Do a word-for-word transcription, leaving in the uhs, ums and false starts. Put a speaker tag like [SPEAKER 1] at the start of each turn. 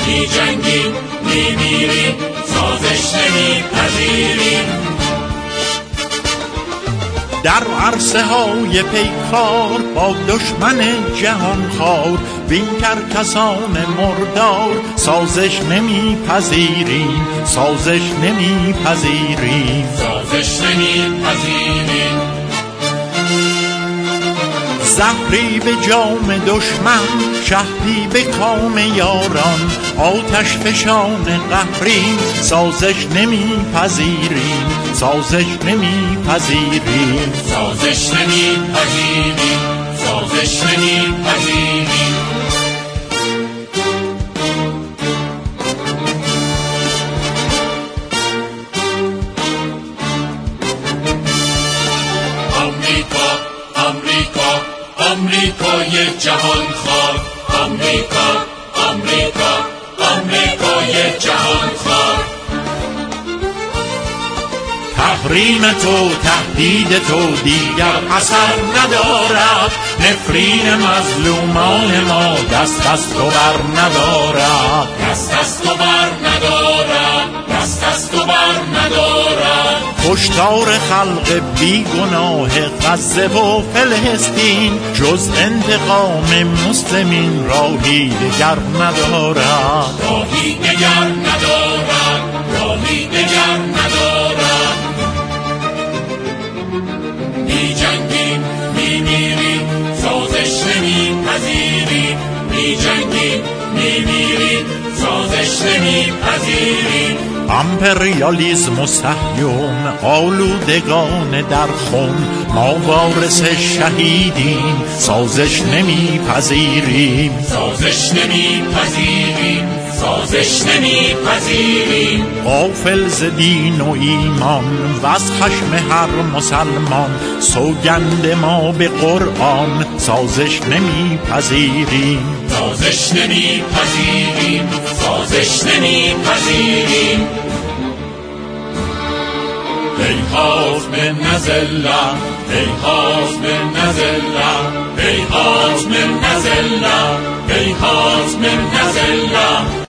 [SPEAKER 1] می جنگیم می میریم سازش نمی پذیریم.
[SPEAKER 2] در عرصه های پیکار با دشمن جهان خار بین کرکسان مردار سازش نمی پذیریم سازش نمی پذیریم
[SPEAKER 1] سازش نمی پذیریم.
[SPEAKER 2] زهری به جام دشمن شهدی به کام یاران آتش فشان قهریم سازش نمی پذیریم سازش نمی پذیریم
[SPEAKER 1] سازش نمی پذیریم سازش نمی پذیریم. آمریکا آمریکا آمریکای جهان خوار، آمریکا آمریکا آمریکای جهان خوار.
[SPEAKER 2] تحریم تو تهدید تو دیگر اثر ندارد، نفرین مظلومان ما دست از تو بر ندارد،
[SPEAKER 1] دست از تو بر ندارد، دست از تو بر ندارد.
[SPEAKER 2] کشتار خلق بی گناه غزه و فلسطین جز انتقام مسلمین راهی دگر ندارد،
[SPEAKER 1] راهی دگر ندارد، راهی دگر ندارد. می جنگیم می میریم سازش نمی پذیریم، می جنگیم می میریم سازش نمی پذیریم.
[SPEAKER 2] امپریالیسم و صهیون آلودگان در خون ما وارث شهیدیم سازش نمی پذیریم
[SPEAKER 1] سازش نمی پذیریم سازش نمی پذیریم.
[SPEAKER 2] غافل ز دین و ایمان و از خشم هر مسلمان سوگند ما به قرآن سازش نمی پذیریم
[SPEAKER 1] سازش نمی پذیریم سازش نمی پذیریم. هیهات من نزله هیهات من نزله هیهات من نزله هیهات من نزله.